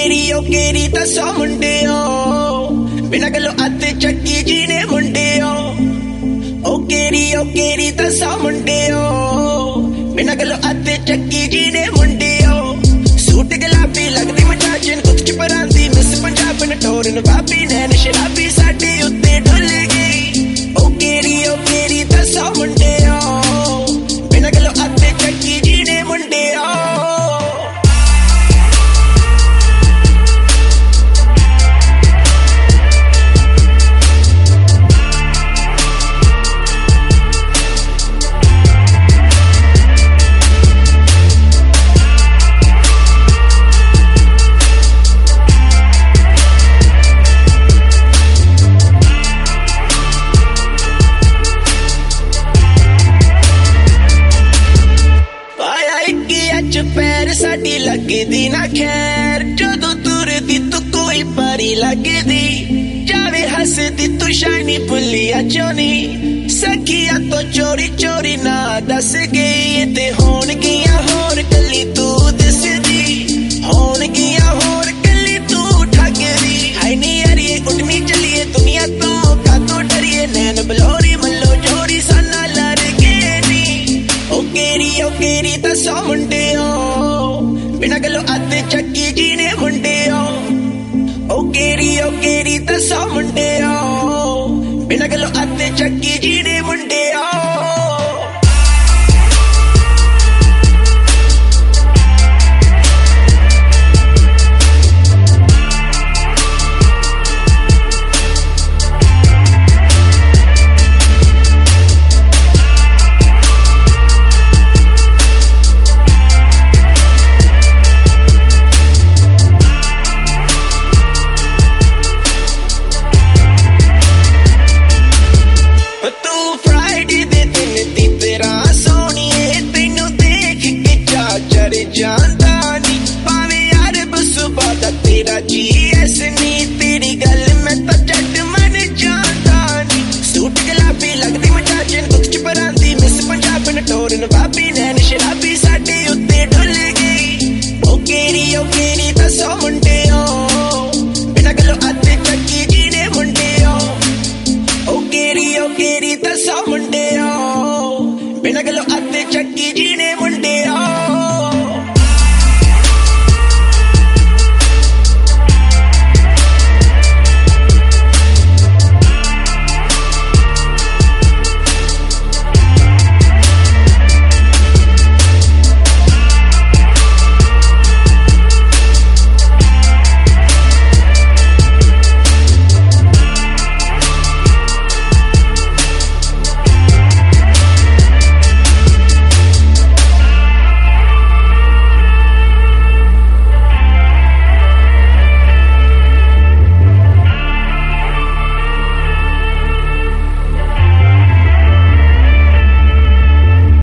केरी दसो मुंडियो बिना गलो अते चक्की जी ने मुंडियो ओ केरी दसो मुंडियो बिना गलो अते चक्की जी ने मुंडियो सूट गुलाबी लगदी मचाचन कुछ च परांदी मिस पंजाब न टोरन बाबी नैन शराबी साडे उत्ते डुल गई ओ केरी दसो मुंडियो बिना गलो अते चक्की जी ने मुंडियो पैर साडी लगदी ना खैर जदों तुरदी तू कोई परी लगदी जावे हसदी तू शानी पुलिया चोनी सखिया तो चोरी चोरी ना दस गई ते होन गिया होर कली तू दिसदी होन गिया होर कली तू ठगदी हाय नी अरिए उठनी चलिए दुनिया तो का तो डरिए नैन बलोरी मल्लो जोरी साना लड़ के नी ओ केरी दसो मुंडियो बिना गलो अते चक्की जी ने मुंडियो ओ केरी दसो मुंडियो बिना गलो अते चक्की